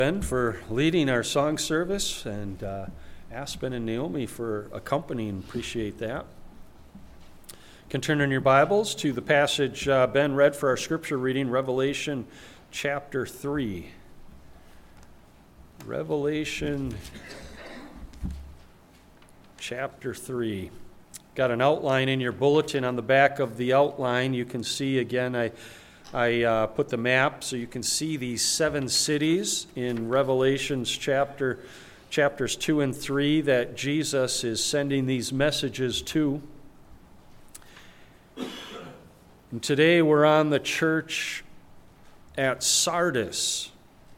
Ben for leading our song service, and Aspen and Naomi for accompanying. Appreciate that. You can turn in your Bibles to the passage Ben read for our scripture reading, Revelation chapter 3. Revelation chapter 3. Got an outline in your bulletin. On the back of the outline, you can see again, I put the map so you can see these 7 cities in Revelation's chapters 2 and 3 that Jesus is sending these messages to. And today we're on the church at Sardis.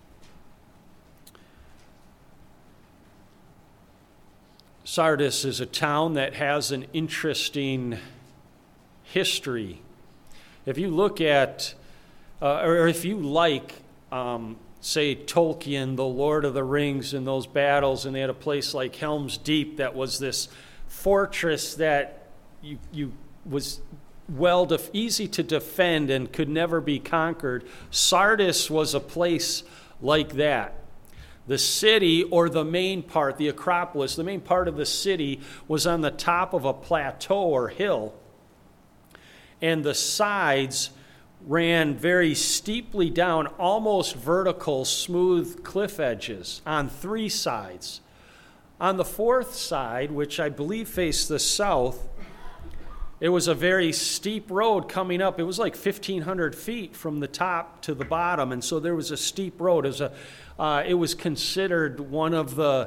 Sardis is a town that has an interesting history. If you look at or if you like, say, Tolkien, the Lord of the Rings, and those battles, and they had a place like Helm's Deep that was this fortress that was easy to defend and could never be conquered. Sardis was a place like that. The city, or the main part, the Acropolis, the main part of the city was on the top of a plateau or hill, and the sides ran very steeply down, almost vertical, smooth cliff edges on 3 sides. On the 4th side, which I believe faced the south, it was a very steep road coming up. It was like 1,500 feet from the top to the bottom, and so there was a steep road. It was considered one of the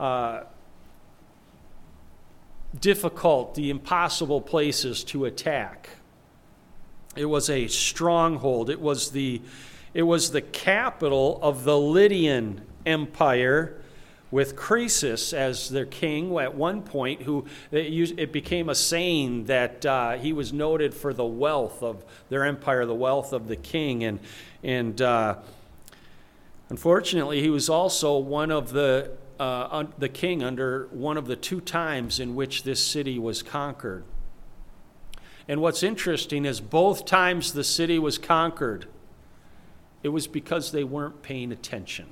difficult, the impossible places to attack. It was a stronghold. It was the capital of the Lydian Empire, with Croesus as their king at one point, it became a saying that he was noted for the wealth of their empire, the wealth of the king. And unfortunately, he was also one of the king under one of the 2 times in which this city was conquered. And what's interesting is both times the city was conquered, it was because they weren't paying attention.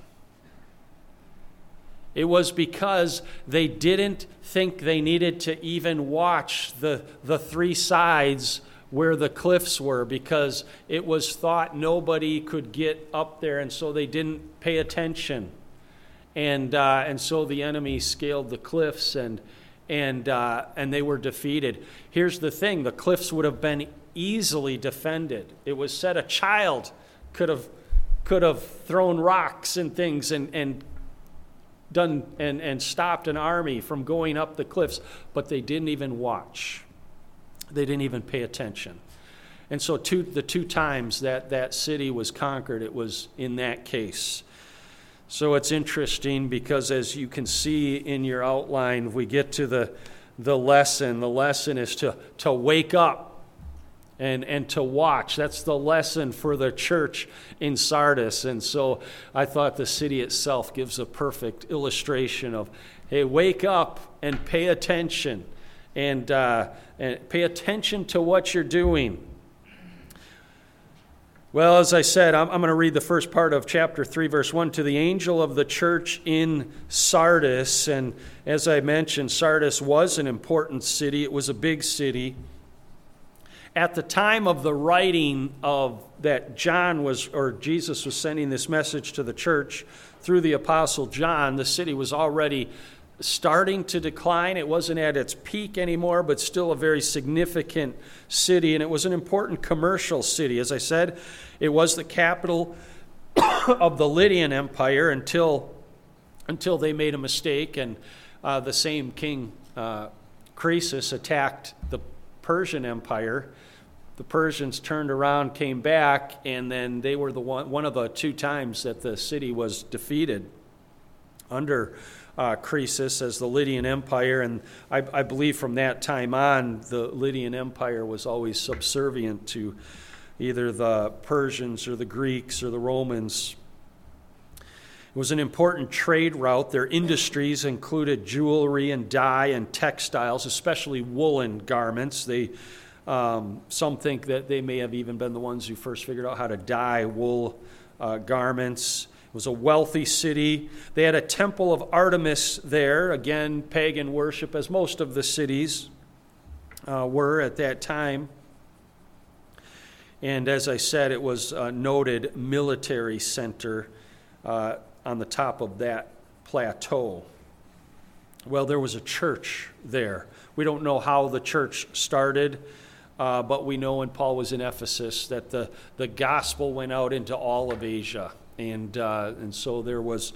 It was because they didn't think they needed to even watch the 3 sides where the cliffs were, because it was thought nobody could get up there, and so they didn't pay attention. And so the enemy scaled the cliffs, and they were defeated. Here's the thing: the cliffs would have been easily defended. It was said a child could have thrown rocks and things and done and stopped an army from going up the cliffs, but they didn't even watch. They didn't even pay attention. And so the 2 times that city was conquered, it was in that case. So it's interesting because, as you can see in your outline, we get to the lesson. The lesson is to wake up and to watch. That's the lesson for the church in Sardis. And so I thought the city itself gives a perfect illustration of, hey, wake up and pay attention, and pay attention to what you're doing. Well, as I said, I'm going to read the first part of chapter 3, verse 1, to the angel of the church in Sardis. And as I mentioned, Sardis was an important city. It was a big city. At the time of the writing of that Jesus was sending this message to the church through the apostle John, the city was already starting to decline. It wasn't at its peak anymore, but still a very significant city, and it was an important commercial city. As I said, it was the capital of the Lydian Empire until they made a mistake, and the same king, Croesus, attacked the Persian Empire. The Persians turned around, came back, and then they were one of the 2 times that the city was defeated under Croesus as the Lydian Empire. And I believe from that time on, the Lydian Empire was always subservient to either the Persians or the Greeks or the Romans. It was an important trade route. Their industries included jewelry and dye and textiles, especially woolen garments. Some think that they may have even been the ones who first figured out how to dye wool garments. It was a wealthy city. They had a temple of Artemis there, again, pagan worship, as most of the cities were at that time. And as I said, it was a noted military center on the top of that plateau. Well, there was a church there. We don't know how the church started, but we know when Paul was in Ephesus that the gospel went out into all of Asia. And so there was,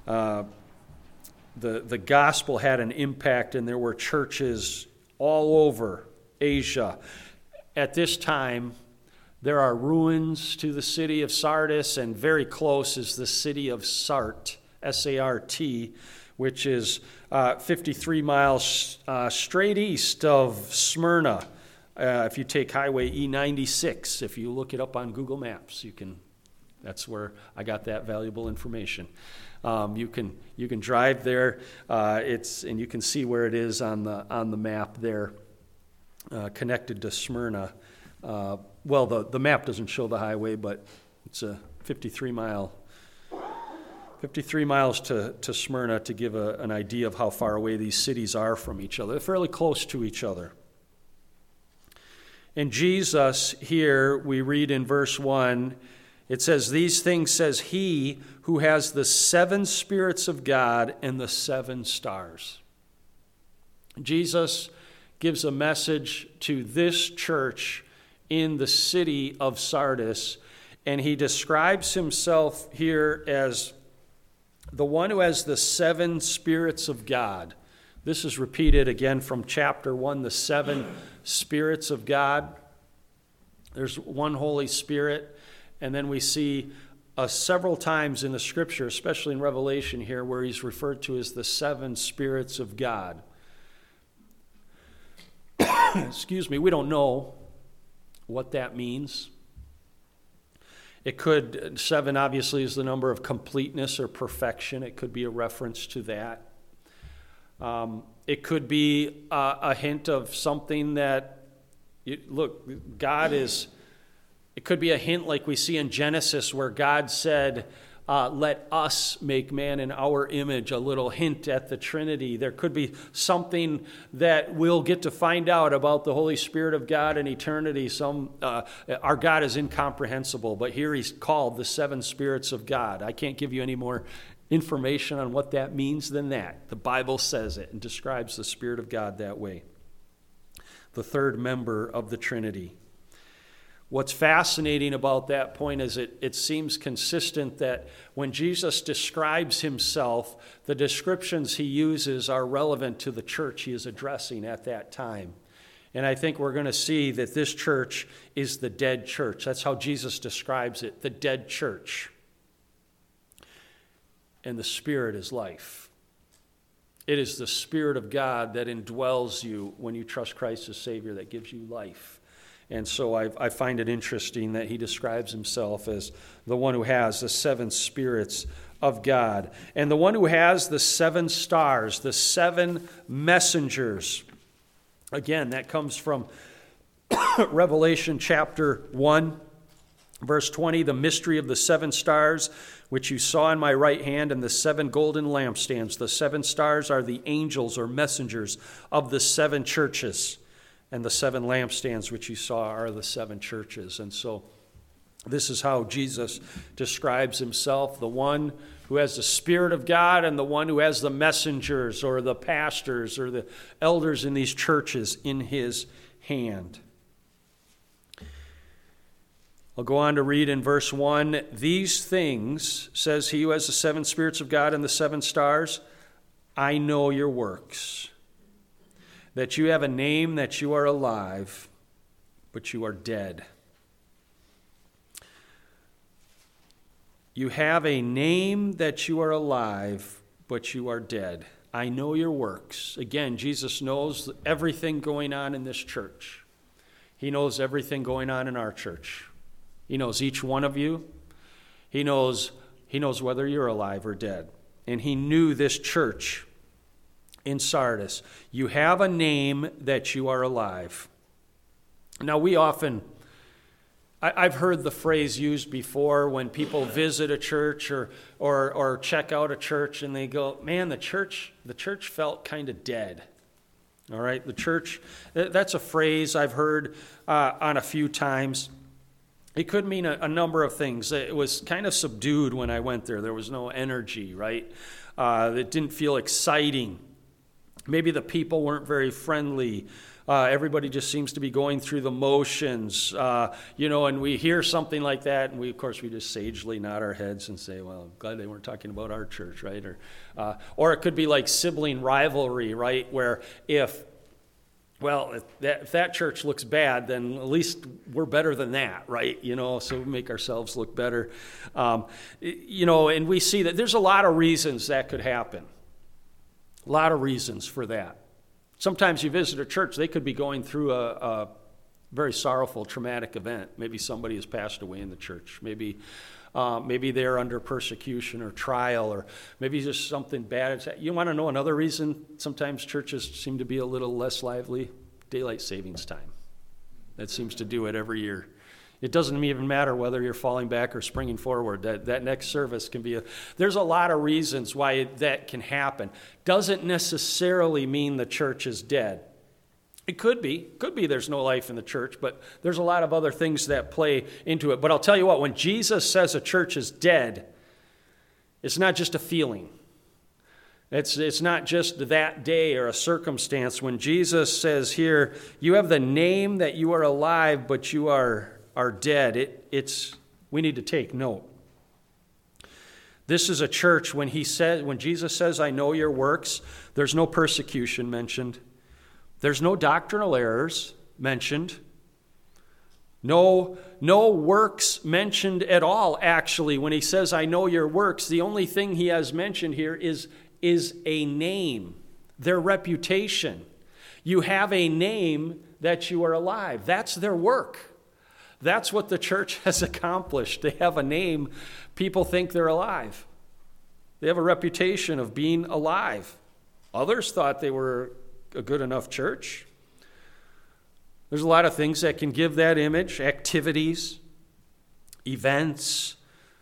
the gospel had an impact, and there were churches all over Asia. At this time, there are ruins to the city of Sardis, and very close is the city of Sart, S-A-R-T, which is 53 miles straight east of Smyrna. If you take Highway E96, if you look it up on Google Maps, that's where I got that valuable information. You can drive there, and you can see where it is on the map there, connected to Smyrna. Well, the map doesn't show the highway, but it's a 53 miles to Smyrna to give an idea of how far away these cities are from each other. They're fairly close to each other. And Jesus here, we read in verse 1, it says, "These things says he who has the 7 spirits of God and the 7 stars." Jesus gives a message to this church in the city of Sardis, and he describes himself here as the one who has the 7 spirits of God. This is repeated again from chapter 1, the 7 spirits of God. There's one Holy Spirit, and then we see several times in the Scripture, especially in Revelation here, where he's referred to as the 7 spirits of God. Excuse me, we don't know what that means. It could, 7 obviously is the number of completeness or perfection. It could be a reference to that. It could be a hint of something that, God is, it could be a hint like we see in Genesis where God said, let us make man in our image, a little hint at the Trinity. There could be something that we'll get to find out about the Holy Spirit of God in eternity. Our God is incomprehensible, but here he's called the 7 spirits of God. I can't give you any more information on what that means than that. The Bible says it and describes the Spirit of God that way. The third member of the Trinity. What's fascinating about that point is it seems consistent that when Jesus describes himself, the descriptions he uses are relevant to the church he is addressing at that time. And I think we're going to see that this church is the dead church. That's how Jesus describes it, the dead church. And the Spirit is life. It is the Spirit of God that indwells you when you trust Christ as Savior, that gives you life. And so I find it interesting that he describes himself as the one who has the 7 spirits of God. And the one who has the 7 stars, the 7 messengers. Again, that comes from Revelation chapter 1, verse 20. "The mystery of the 7 stars, which you saw in my right hand, and the 7 golden lampstands. The 7 stars are the angels or messengers of the 7 churches. And the 7 lampstands which you saw are the 7 churches." And so this is how Jesus describes himself, the one who has the Spirit of God and the one who has the messengers or the pastors or the elders in these churches in his hand. I'll go on to read in verse 1, "These things, says he who has the 7 spirits of God and the 7 stars, I know your works. That you have a name, that you are alive, but you are dead." You have a name that you are alive, but you are dead. I know your works. Again, Jesus knows everything going on in this church. He knows everything going on in our church. He knows each one of you. He knows whether you're alive or dead. And he knew this church in Sardis. You have a name that you are alive. Now, we often I've heard the phrase used before when people visit a church or check out a church and they go, man, the church felt kind of dead. All right, the church, that's a phrase I've heard on a few times. It could mean a number of things. It was kind of subdued when I went there. There was no energy, right? It didn't feel exciting. Maybe the people weren't very friendly. Everybody just seems to be going through the motions, and we hear something like that, and we just sagely nod our heads and say, well, I'm glad they weren't talking about our church, right? Or it could be like sibling rivalry, right? Where if that church looks bad, then at least we're better than that, right? So we make ourselves look better. And we see that there's a lot of reasons that could happen. A lot of reasons for that. Sometimes you visit a church, they could be going through a very sorrowful, traumatic event. Maybe somebody has passed away in the church. Maybe they're under persecution or trial, or maybe just something bad. You want to know another reason sometimes churches seem to be a little less lively? Daylight savings time. That seems to do it every year. It doesn't even matter whether you're falling back or springing forward. That next service can be there's a lot of reasons why that can happen. Doesn't necessarily mean the church is dead. It could be. Could be there's no life in the church, but there's a lot of other things that play into it. But I'll tell you what, when Jesus says a church is dead, it's not just a feeling. It's not just that day or a circumstance. When Jesus says here, you have the name that you are alive, but you are dead, we need to take note. This is a church when Jesus says, I know your works, there's no persecution mentioned. There's no doctrinal errors mentioned. No works mentioned at all, actually. When he says, I know your works, the only thing he has mentioned here is a name, their reputation. You have a name that you are alive. That's their work. That's what the church has accomplished. They have a name. People think they're alive. They have a reputation of being alive. Others thought they were a good enough church. There's a lot of things that can give that image. Activities, events,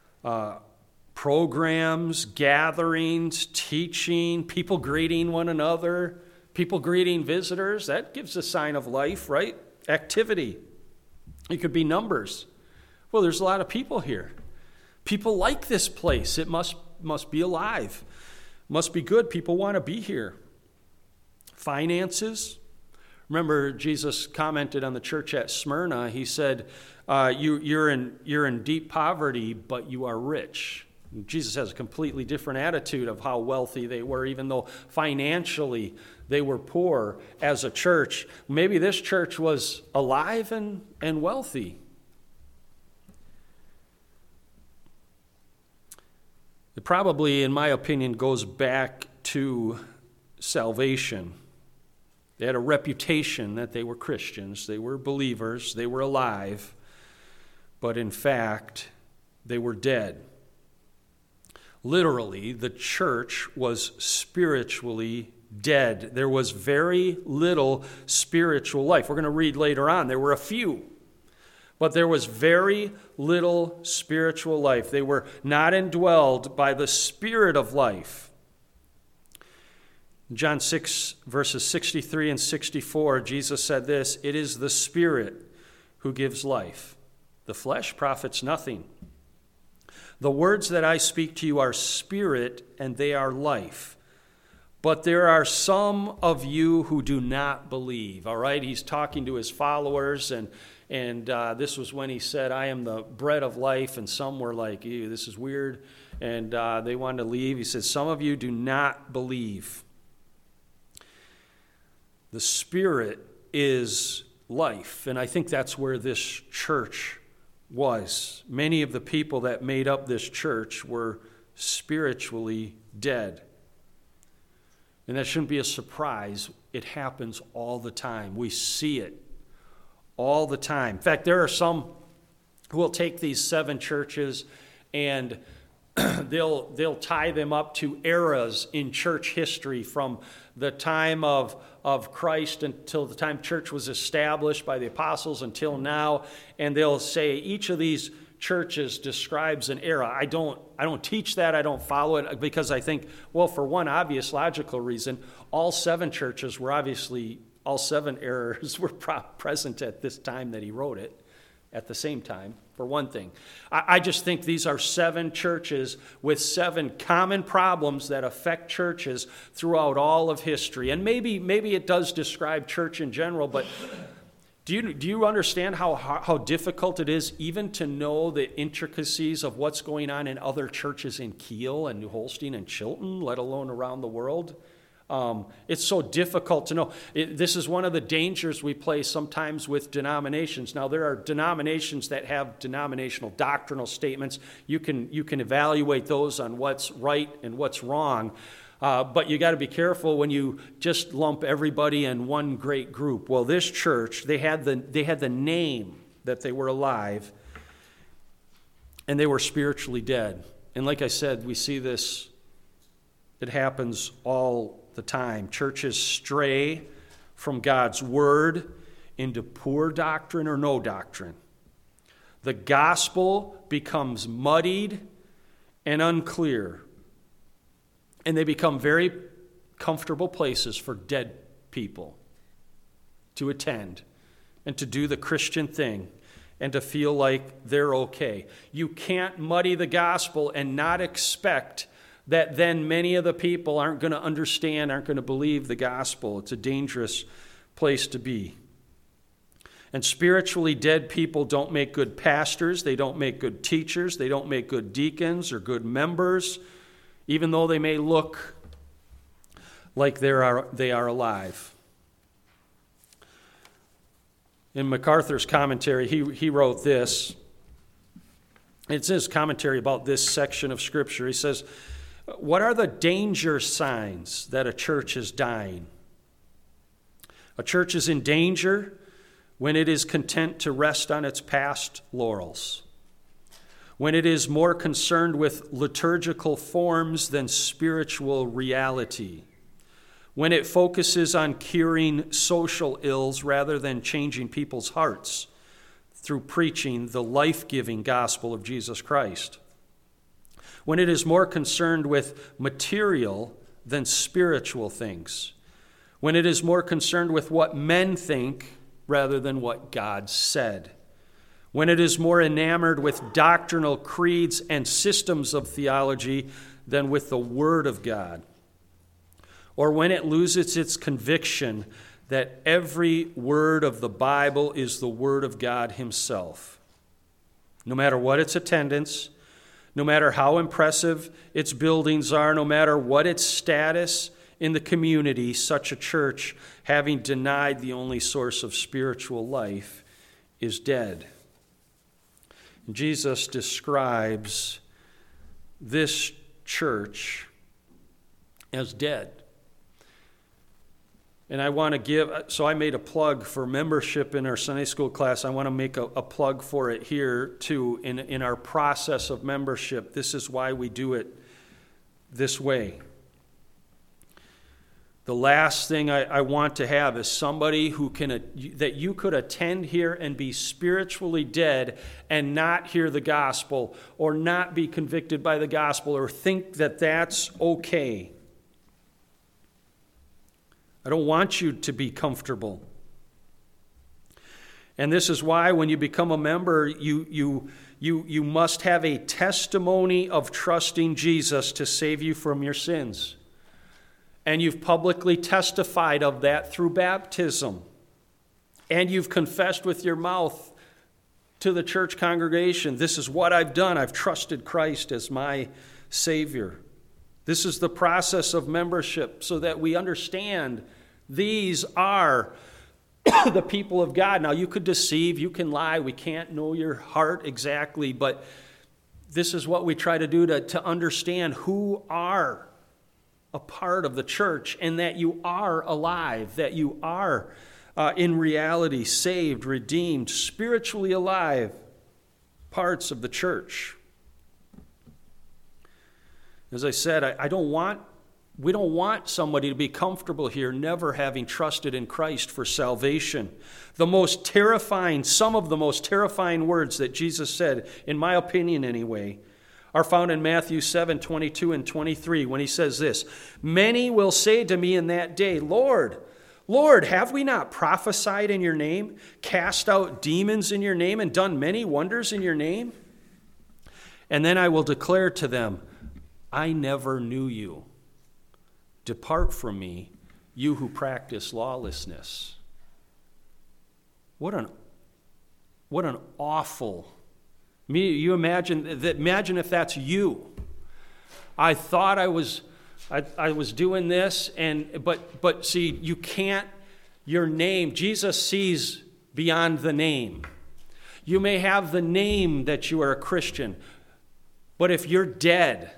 programs, gatherings, teaching, people greeting one another, people greeting visitors. That gives a sign of life, right? Activity. It could be numbers. Well, there's a lot of people here. People like this place. It must be alive. Must be good. People want to be here. Finances. Remember, Jesus commented on the church at Smyrna. He said, you're in deep poverty, but you are rich. And Jesus has a completely different attitude of how wealthy they were, even though financially they were poor as a church. Maybe this church was alive and wealthy. It probably, in my opinion, goes back to salvation. They had a reputation that they were Christians, they were believers, they were alive, but in fact, they were dead. Literally, the church was spiritually dead. There was very little spiritual life. We're going to read later on. There were a few, but there was very little spiritual life. They were not indwelled by the Spirit of life. In John 6, verses 63 and 64, Jesus said this, "It is the Spirit who gives life. The flesh profits nothing. The words that I speak to you are spirit, and they are life. But there are some of you who do not believe." All right, he's talking to his followers, and this was when he said, "I am the bread of life," and some were like, "Ew, this is weird," and they wanted to leave. He says, "Some of you do not believe." The Spirit is life, and I think that's where this church was. Many of the people that made up this church were spiritually dead. And that shouldn't be a surprise. It happens all the time. We see it all the time. In fact, there are some who will take these 7 churches and they'll tie them up to eras in church history from the time of Christ until the time church was established by the apostles until now, and they'll say each of these churches describes an era. I don't teach that. I don't follow it because I think, well, for one obvious logical reason, all seven churches were obviously, all seven eras were present at this time that he wrote it, at the same time, for one thing. I just think these are seven churches with seven common problems that affect churches throughout all of history. And maybe it does describe church in general, but do you understand how difficult it is even to know the intricacies of what's going on in other churches in Kiel and New Holstein and Chilton, let alone around the world? It's so difficult to know. This is one of the dangers we play sometimes with denominations. Now, there are denominations that have denominational doctrinal statements. You can evaluate those on what's right and what's wrong. But you got to be careful when you just lump everybody in one great group. Well, this church, they had the name that they were alive, and they were spiritually dead. And like I said, we see this. It happens all the time. Churches stray from God's word into poor doctrine or no doctrine. The gospel becomes muddied and unclear, and they become very comfortable places for dead people to attend and to do the Christian thing and to feel like they're okay. You can't muddy the gospel and not expect that then many of the people aren't going to understand, aren't going to believe the gospel. It's a dangerous place to be. And spiritually dead people don't make good pastors, they don't make good teachers, they don't make good deacons or good members, even though they may look like they are alive. In MacArthur's commentary, he wrote this. It's his commentary about this section of Scripture. He says, what are the danger signs that a church is dying? A church is in danger when it is content to rest on its past laurels, when it is more concerned with liturgical forms than spiritual reality, when it focuses on curing social ills rather than changing people's hearts through preaching the life-giving gospel of Jesus Christ, when it is more concerned with material than spiritual things, when it is more concerned with what men think rather than what God said, when it is more enamored with doctrinal creeds and systems of theology than with the Word of God, or when it loses its conviction that every word of the Bible is the Word of God Himself. No matter what its attendance, no matter how impressive its buildings are, no matter what its status in the community, such a church, having denied the only source of spiritual life, is dead. And Jesus describes this church as dead. And I want to so I made a plug for membership in our Sunday school class. I want to make a plug for it here too in our process of membership. This is why we do it this way. The last thing I want to have is somebody that you could attend here and be spiritually dead and not hear the gospel or not be convicted by the gospel or think that that's okay. I don't want you to be comfortable. And this is why when you become a member, you must have a testimony of trusting Jesus to save you from your sins. And you've publicly testified of that through baptism. And you've confessed with your mouth to the church congregation, this is what I've done. I've trusted Christ as my Savior. This is the process of membership so that we understand these are the people of God. Now, you could deceive, you can lie, we can't know your heart exactly, but this is what we try to do to understand who are a part of the church and that you are alive, that you are in reality saved, redeemed, spiritually alive parts of the church. As I said, we don't want somebody to be comfortable here never having trusted in Christ for salvation. Some of the most terrifying words that Jesus said, in my opinion anyway, are found in Matthew 7:22 and 23, when he says this, "Many will say to me in that day, 'Lord, Lord, have we not prophesied in your name, cast out demons in your name, and done many wonders in your name?' And then I will declare to them, 'I never knew you. Depart from me, you who practice lawlessness.'" What an awful. You imagine if that's you. I thought I was doing this, but see, you can't. Your name, Jesus sees beyond the name. You may have the name that you are a Christian, but if you're dead,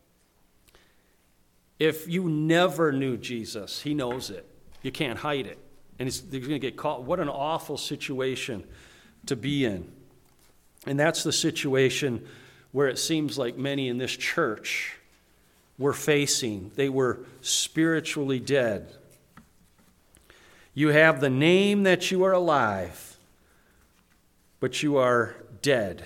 if you never knew Jesus, he knows it. You can't hide it. And they're going to get caught. What an awful situation to be in. And that's the situation where it seems like many in this church were facing. They were spiritually dead. You have the name that you are alive, but you are dead.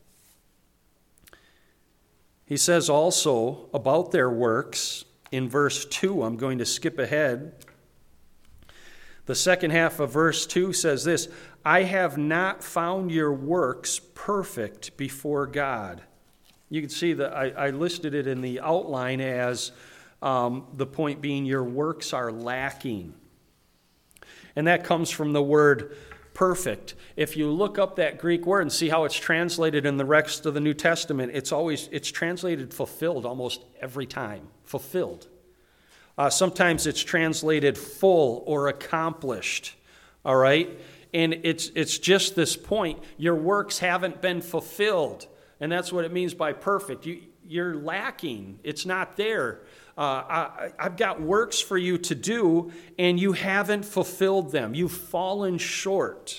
He says also about their works in verse 2. I'm going to skip ahead. The second half of verse 2 says this, "I have not found your works perfect before God." You can see that I listed it in the outline as the point being your works are lacking. And that comes from the word perfect. If you look up that Greek word and see how it's translated in the rest of the New Testament, it's translated fulfilled almost every time. Fulfilled. Sometimes it's translated full or accomplished. All right? And it's just this point. Your works haven't been fulfilled. And that's what it means by perfect. You're lacking. It's not there. I've got works for you to do, and you haven't fulfilled them. You've fallen short.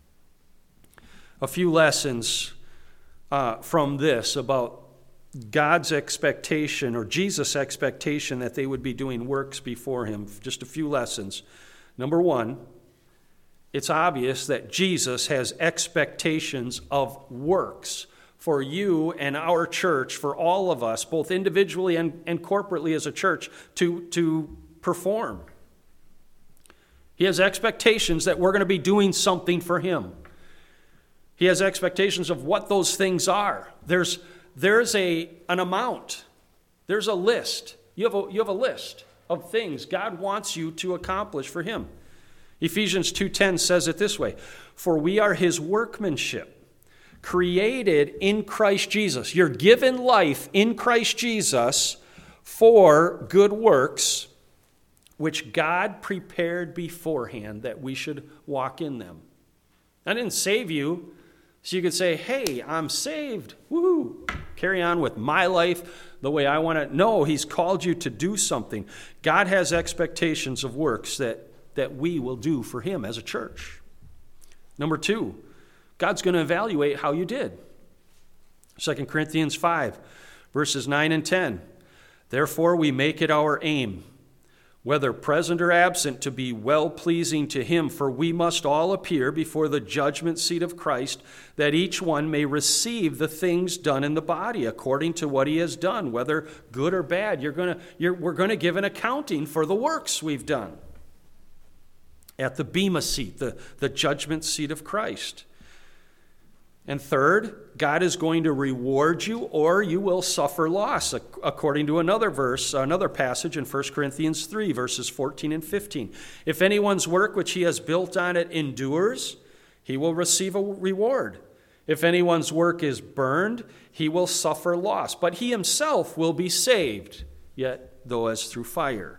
A few lessons from this about God's expectation or Jesus' expectation that they would be doing works before him. Just a few lessons. Number one, it's obvious that Jesus has expectations of works for you and our church, for all of us, both individually and corporately as a church, to perform. He has expectations that we're going to be doing something for him. He has expectations of what those things are. There's an amount. There's a list. You have a list of things God wants you to accomplish for him. Ephesians 2:10 says it this way, "For we are his workmanship, created in Christ Jesus." You're given life in Christ Jesus for good works, which God prepared beforehand that we should walk in them. I didn't save you so you could say, "Hey, I'm saved. Woo! Carry on with my life the way I want to." No, he's called you to do something. God has expectations of works that we will do for him as a church. Number two, God's going to evaluate how you did. 2 Corinthians 5, verses 9 and 10. "Therefore we make it our aim, whether present or absent, to be well-pleasing to him. For we must all appear before the judgment seat of Christ, that each one may receive the things done in the body according to what he has done, whether good or bad." We're going to give an accounting for the works we've done at the bema seat, the judgment seat of Christ. And third, God is going to reward you, or you will suffer loss, according to another passage in 1 Corinthians 3, verses 14 and 15. "If anyone's work which he has built on it endures, he will receive a reward. If anyone's work is burned, he will suffer loss, but he himself will be saved, yet though as through fire."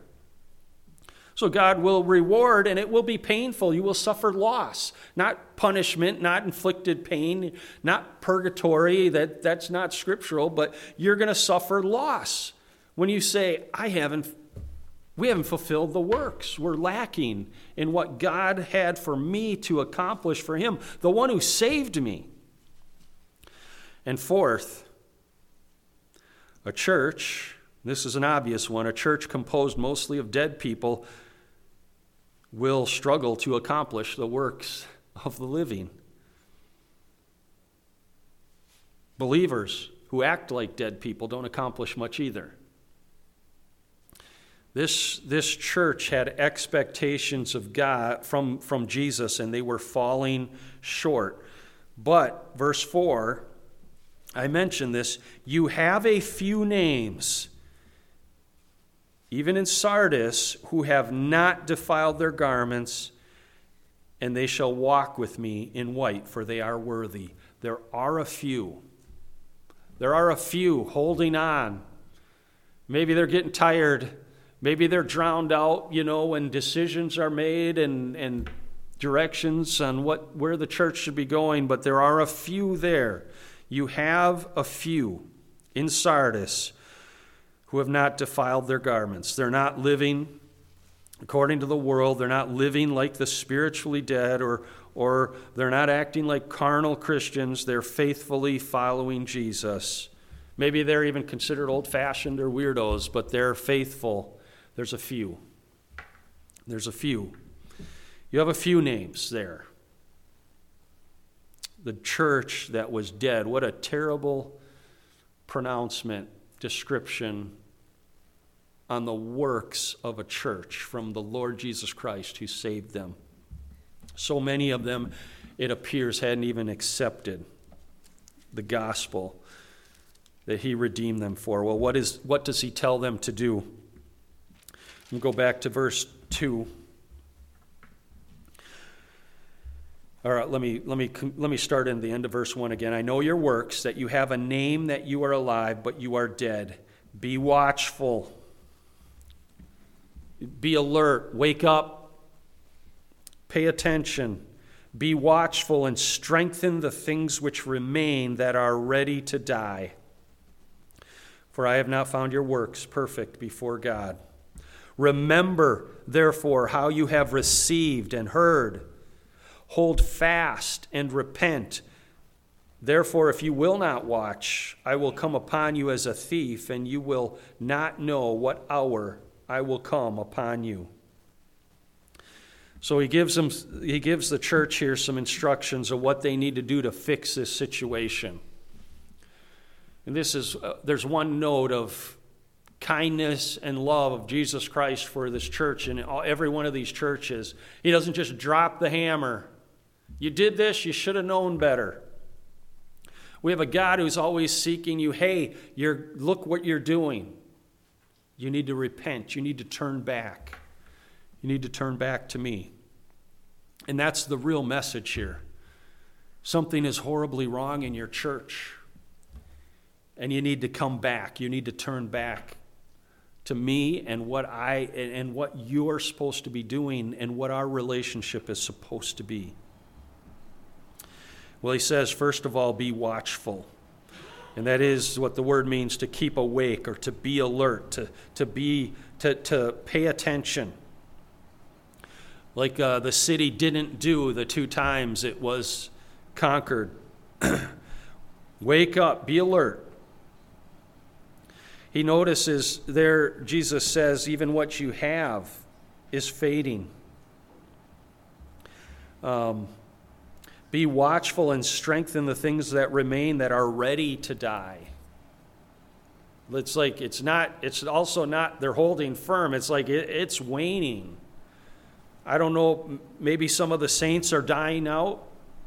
So God will reward, and it will be painful. You will suffer loss, not punishment, not inflicted pain, not purgatory. That's not scriptural, but you're going to suffer loss when you say, we haven't fulfilled the works. We're lacking in what God had for me to accomplish for him, the one who saved me. And fourth, a church This is an obvious one. A church composed mostly of dead people will struggle to accomplish the works of the living. Believers who act like dead people don't accomplish much either. This church had expectations of God from Jesus, and they were falling short. But, verse 4, I mentioned this, you have a few names, even in Sardis, who have not defiled their garments, and they shall walk with me in white, for they are worthy. There are a few. There are a few holding on. Maybe they're getting tired. Maybe they're drowned out, when decisions are made and directions on where the church should be going, but there are a few there. You have a few in Sardis who have not defiled their garments. They're not living according to the world. They're not living like the spiritually dead, or they're not acting like carnal Christians. They're faithfully following Jesus. Maybe they're even considered old-fashioned or weirdos, but they're faithful. There's a few. There's a few. You have a few names there. The church that was dead. What a terrible pronouncement, description on the works of a church from the Lord Jesus Christ who saved them. So many of them, it appears, hadn't even accepted the gospel that he redeemed them for. Well, what does he tell them to do? We'll go back to verse 2. All right, let me start in the end of verse 1 again. I know your works, that you have a name, that you are alive, but you are dead. Be watchful. Be alert. Wake up. Pay attention. Be watchful and strengthen the things which remain that are ready to die. For I have not found your works perfect before God. Remember, therefore, how you have received and heard. Hold fast and repent. Therefore, if you will not watch, I will come upon you as a thief, and you will not know what hour I will come upon you. So he gives the church here some instructions of what they need to do to fix this situation. And there's one note of kindness and love of Jesus Christ for this church and every one of these churches. He doesn't just drop the hammer. You did this, you should have known better. We have a God who's always seeking you. Hey, look what you're doing. You need to repent. You need to turn back. You need to turn back to me. And that's the real message here. Something is horribly wrong in your church. And you need to come back. You need to turn back to me and what you're supposed to be doing and what our relationship is supposed to be. Well, he says, first of all, be watchful. And that is what the word means, to keep awake or to be alert, to pay attention. Like the city didn't do the 2 times it was conquered. Wake up, be alert. He notices there, Jesus says, even what you have is fading. Be watchful and strengthen the things that remain that are ready to die. It's like it's also not they're holding firm. It's like it's waning. I don't know, maybe some of the saints are dying out.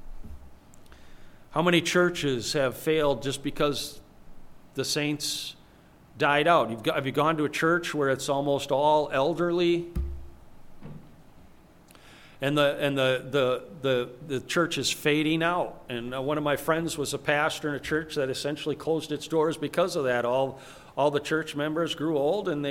How many churches have failed just because the saints died out? Have you gone to a church where it's almost all elderly? And the church is fading out. And one of my friends was a pastor in a church that essentially closed its doors because of that. All the church members grew old, and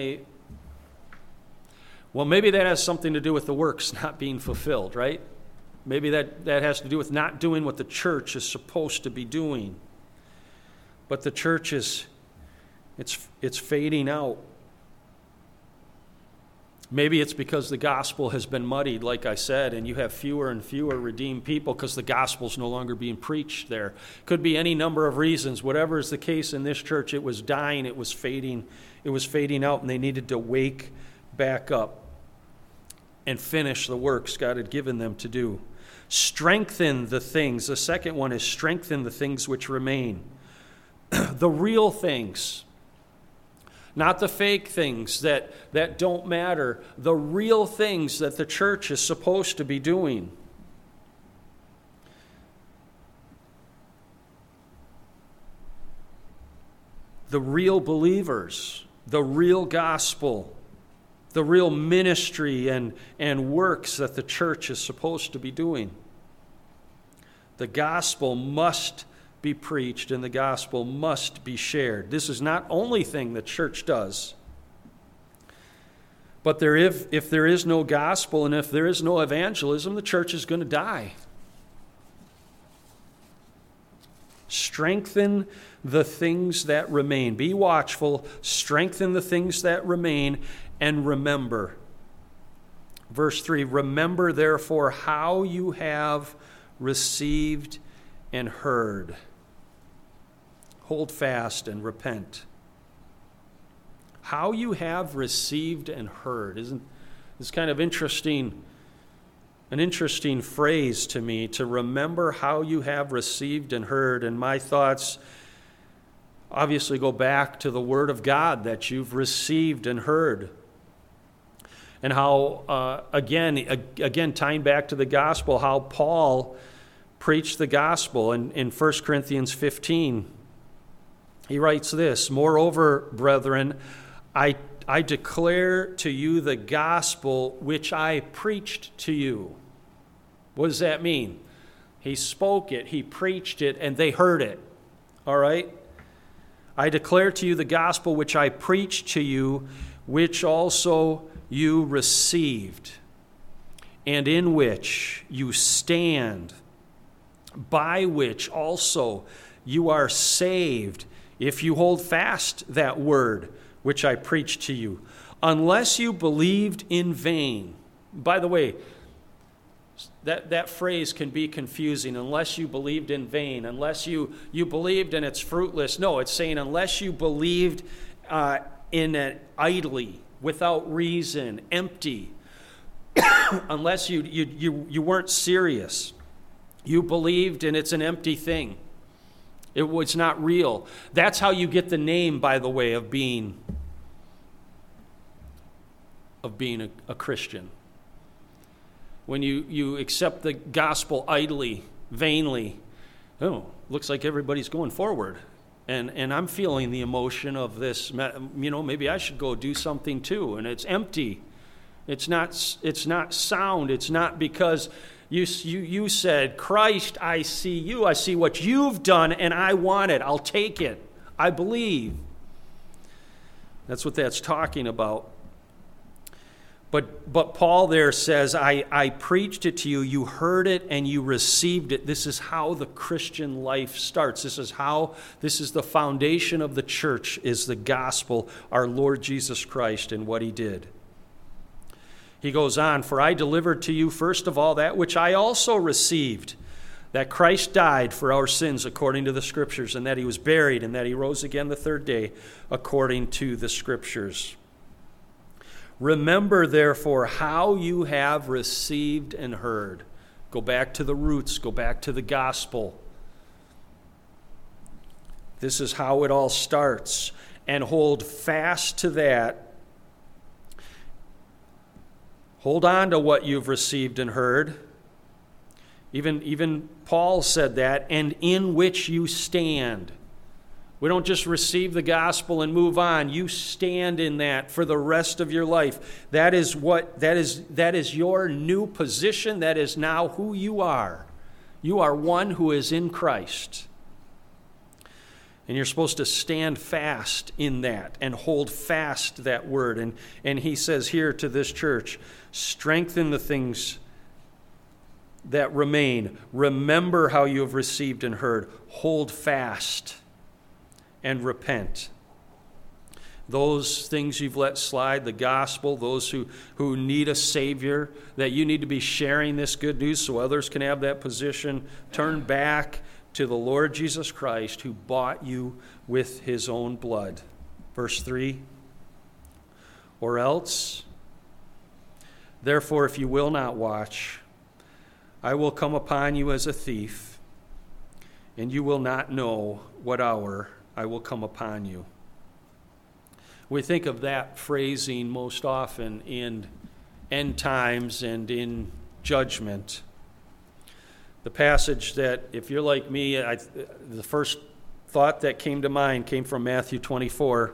maybe that has something to do with the works not being fulfilled, right? Maybe that has to do with not doing what the church is supposed to be doing. But the church it's fading out. Maybe it's because the gospel has been muddied, like I said, and you have fewer and fewer redeemed people because the gospel's no longer being preached there. Could be any number of reasons. Whatever is the case in this church, it was dying, it was fading out, and they needed to wake back up and finish the works God had given them to do. Strengthen the things. The second one is strengthen the things which remain. The real things. Not the fake things that don't matter. The real things that the church is supposed to be doing. The real believers, the real gospel, the real ministry and works that the church is supposed to be doing. The gospel must be preached and the gospel must be shared. This is not only thing the church does, but if there is no gospel and if there is no evangelism, the church is going to die. Strengthen the things that remain. Be watchful, strengthen the things that remain, and remember. Verse 3, remember therefore how you have received and heard. Hold fast and repent. How you have received and heard. Isn't this kind of interesting? An interesting phrase to me, to remember how you have received and heard. And my thoughts obviously go back to the Word of God that you've received and heard. And how, again, tying back to the gospel, how Paul preached the gospel in 1 Corinthians 15. He writes this, moreover, brethren, I declare to you the gospel which I preached to you. What does that mean? He spoke it, he preached it, and they heard it. All right? I declare to you the gospel which I preached to you, which also you received, and in which you stand, by which also you are saved, if you hold fast that word which I preached to you, unless you believed in vain. By the way, that phrase can be confusing, unless you believed in vain, unless you believed and it's fruitless. No, it's saying unless you believed in it idly, without reason, empty, unless you weren't serious. You believed and it's an empty thing. It's not real. That's how you get the name, by the way, of being a Christian. When you accept the gospel idly, vainly, looks like everybody's going forward. And I'm feeling the emotion of this, maybe I should go do something too. And it's empty. It's not sound. It's not because you said, Christ, I see you. I see what you've done, and I want it. I'll take it. I believe. That's what that's talking about. But Paul there says, I preached it to you, you heard it, and you received it. This is how the Christian life starts. This is the foundation of the church, is the gospel, our Lord Jesus Christ and what he did. He goes on, for I delivered to you first of all that which I also received, that Christ died for our sins according to the Scriptures, and that he was buried, and that he rose again the third day according to the Scriptures. Remember, therefore, how you have received and heard. Go back to the roots. Go back to the gospel. This is how it all starts. And hold fast to that. Hold on to what you've received and heard. Even Paul said that, and in which you stand. We don't just receive the gospel and move on. You stand in that for the rest of your life. That is your new position. That is now who you are. You are one who is in Christ. And you're supposed to stand fast in that and hold fast that word. And he says here to this church, strengthen the things that remain. Remember how you have received and heard. Hold fast and repent. those things you've let slide, the gospel, those who need a Savior, that you need to be sharing this good news so others can have that position. Turn back to the Lord Jesus Christ, who bought you with his own blood. Verse 3, or else, therefore, if you will not watch, I will come upon you as a thief, and you will not know what hour I will come upon you. We think of that phrasing most often in end times and in judgment. The passage that, if you're like me, the first thought that came to mind came from Matthew 24,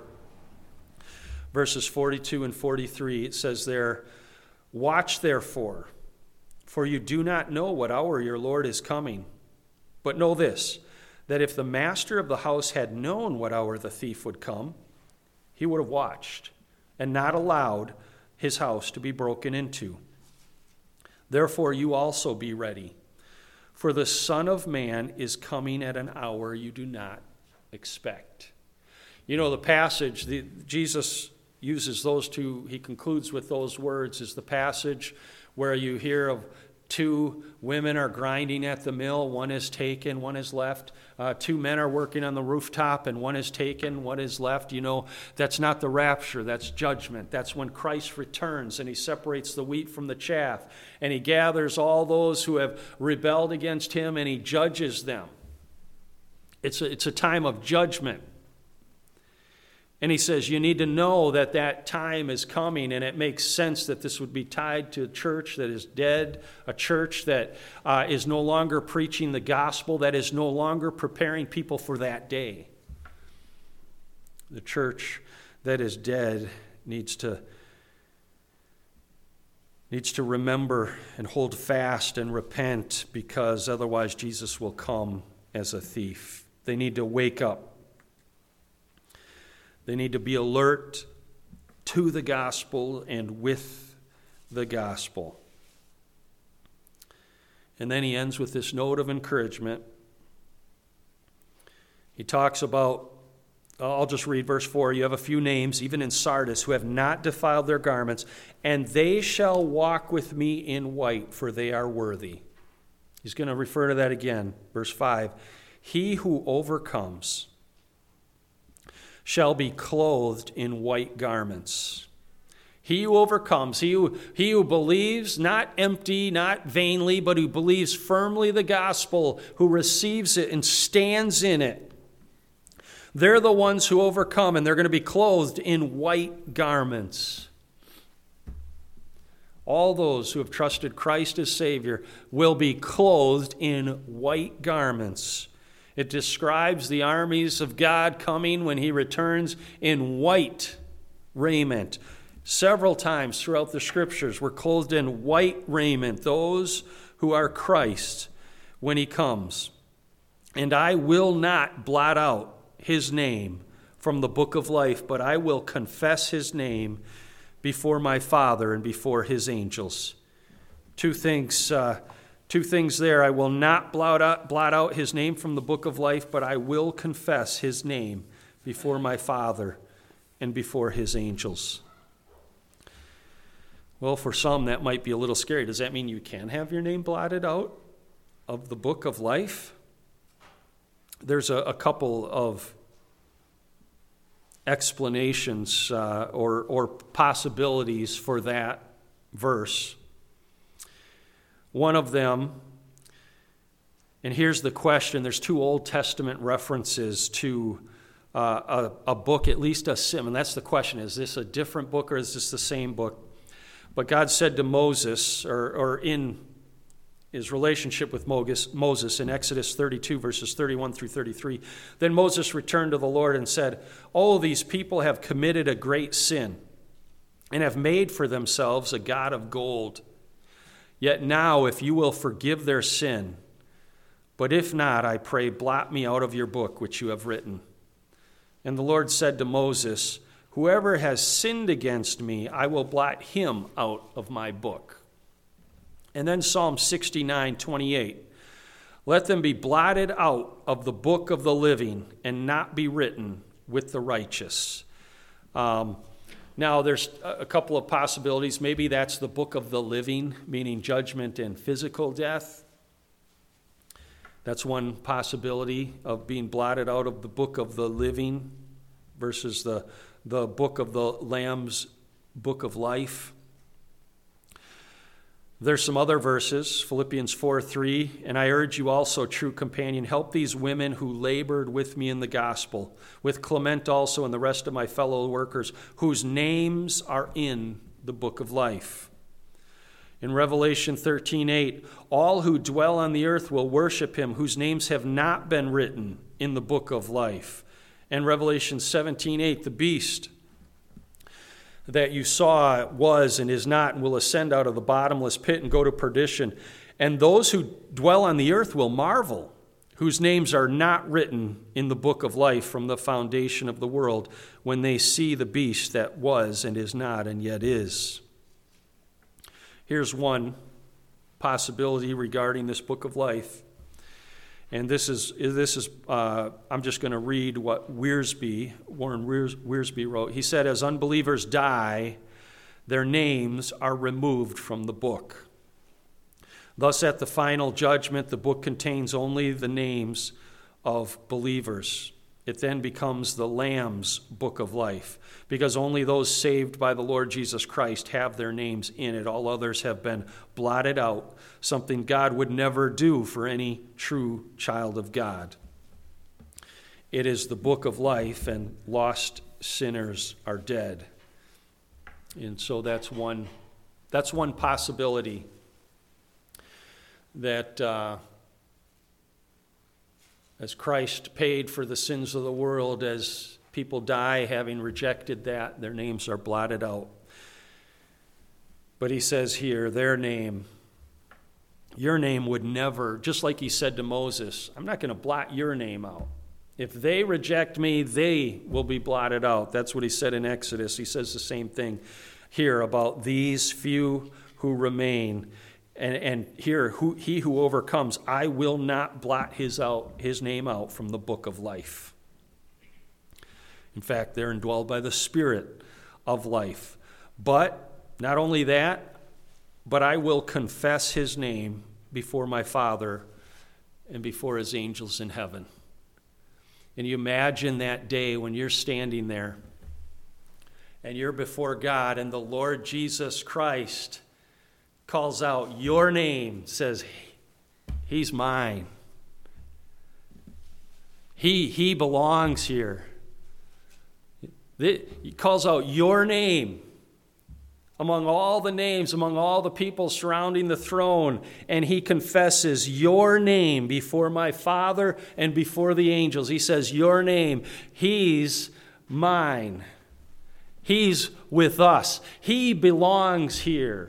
verses 42 and 43. It says there, watch therefore, for you do not know what hour your Lord is coming. But know this, that if the master of the house had known what hour the thief would come, he would have watched and not allowed his house to be broken into. Therefore you also be ready, for the Son of Man is coming at an hour you do not expect. You know, the passage, Jesus uses those two, he concludes with those words, is the passage where you hear of two women are grinding at the mill, one is taken, one is left. Two men are working on the rooftop, and one is taken, one is left. You know, that's not the rapture, that's judgment. That's when Christ returns and he separates the wheat from the chaff, and he gathers all those who have rebelled against him and he judges them. It's a time of judgment. And he says, you need to know that that time is coming, and it makes sense that this would be tied to a church that is dead, a church that is no longer preaching the gospel, that is no longer preparing people for that day. The church that is dead needs to remember and hold fast and repent, because otherwise Jesus will come as a thief. They need to wake up. They need to be alert to the gospel and with the gospel. And then he ends with this note of encouragement. He talks about, I'll just read verse 4. You have a few names, even in Sardis, who have not defiled their garments, and they shall walk with me in white, for they are worthy. He's going to refer to that again. Verse 5. He who overcomes shall be clothed in white garments. He who overcomes, he who believes, not empty, not vainly, but who believes firmly the gospel, who receives it and stands in it, they're the ones who overcome, and they're going to be clothed in white garments. All those who have trusted Christ as Savior will be clothed in white garments. It describes the armies of God coming when he returns in white raiment. Several times throughout the Scriptures, we're clothed in white raiment, those who are Christ when he comes. And I will not blot out his name from the book of life, but I will confess his name before my Father and before his angels. Two things there. I will not blot out his name from the book of life, but I will confess his name before my Father and before his angels. Well, for some, that might be a little scary. Does that mean you can have your name blotted out of the book of life? There's a couple of explanations or possibilities for that verse. One of them, and here's the question, there's two Old Testament references to a book, at least a sim, and that's the question, is this a different book or is this the same book? But God said to Moses, or in his relationship with Moses in Exodus 32, verses 31 through 33, then Moses returned to the Lord and said, "Oh, these people have committed a great sin and have made for themselves a god of gold. Yet now, if you will forgive their sin, but if not, I pray, blot me out of your book which you have written." And the Lord said to Moses, "Whoever has sinned against me, I will blot him out of my book." And then Psalm 69:28, "Let them be blotted out of the book of the living and not be written with the righteous." Now, there's a couple of possibilities. Maybe that's the book of the living, meaning judgment and physical death. That's one possibility of being blotted out of the book of the living versus the book of the Lamb's book of life. There's some other verses, Philippians 4:3, and I urge you also, true companion, help these women who labored with me in the gospel, with Clement also and the rest of my fellow workers, whose names are in the book of life. In Revelation 13:8, all who dwell on the earth will worship him, whose names have not been written in the book of life. And Revelation 17:8, the beast that you saw was and is not and will ascend out of the bottomless pit and go to perdition. And those who dwell on the earth will marvel, whose names are not written in the book of life from the foundation of the world, when they see the beast that was and is not and yet is. Here's one possibility regarding this book of life. And this is I'm just going to read what Warren Wiersbe wrote. He said, as unbelievers die, their names are removed from the book. Thus, at the final judgment, the book contains only the names of believers. It then becomes the Lamb's book of life, because only those saved by the Lord Jesus Christ have their names in it. All others have been blotted out, something God would never do for any true child of God. It is the book of life, and lost sinners are dead. And so that's one possibility that as Christ paid for the sins of the world, as people die having rejected that, their names are blotted out. But he says here, your name would never, just like he said to Moses, I'm not going to blot your name out. If they reject me, they will be blotted out. That's what he said in Exodus. He says the same thing here about these few who remain. And here, he who overcomes, I will not blot his name out from the book of life. In fact, they're indwelled by the Spirit of life. But not only that, but I will confess his name before my Father and before his angels in heaven. And you imagine that day when you're standing there and you're before God and the Lord Jesus Christ calls out your name, says, he's mine. He belongs here. He calls out your name among all the names, among all the people surrounding the throne, and he confesses your name before my Father and before the angels. He says, your name, he's mine. He's with us. He belongs here.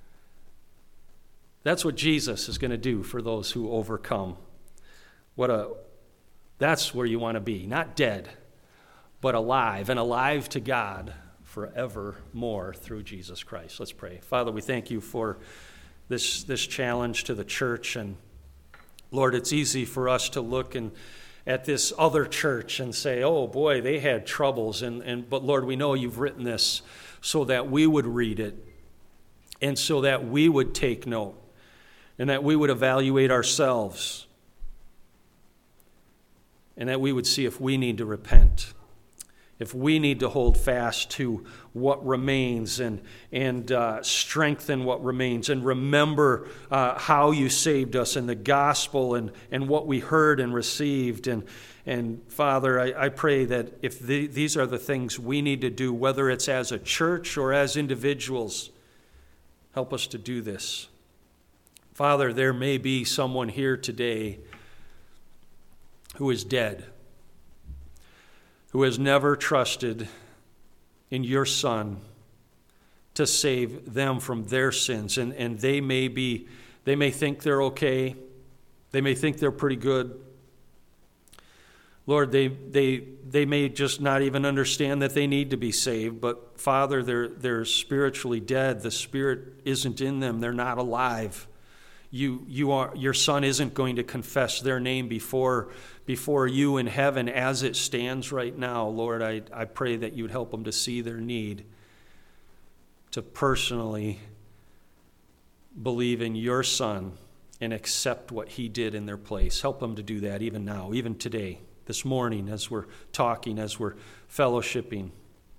That's what Jesus is going to do for those who overcome. That's where you want to be, not dead, but alive, and alive to God forevermore through Jesus Christ. Let's pray. Father, we thank you for this challenge to the church. And Lord, it's easy for us to look at this other church and say, oh boy, they had troubles. But Lord, we know you've written this so that we would read it and so that we would take note and that we would evaluate ourselves and that we would see if we need to repent, if we need to hold fast to what remains and strengthen what remains and remember how you saved us in the gospel and what we heard and received. And Father, I pray that if these are the things we need to do, whether it's as a church or as individuals, help us to do this. Father, there may be someone here today who is dead, who has never trusted in your Son to save them from their sins. And they may think they're okay. They may think they're pretty good. Lord, they may just not even understand that they need to be saved. But Father, they're spiritually dead. The Spirit isn't in them. They're not alive. your son isn't going to confess their name before you in heaven as it stands right now. Lord, I pray that you would help them to see their need, to personally believe in your son and accept what he did in their place. Help them to do that even now, even today, this morning, as we're talking, as we're fellowshipping.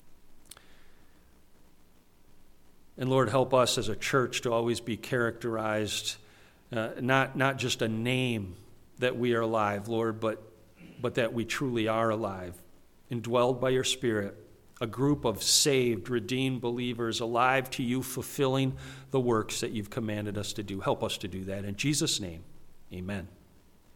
And Lord, help us as a church to always be characterized, not just a name that we are alive, Lord, but that we truly are alive, indwelled by your Spirit, a group of saved, redeemed believers alive to you, fulfilling the works that you've commanded us to do. Help us to do that. In Jesus' name, amen.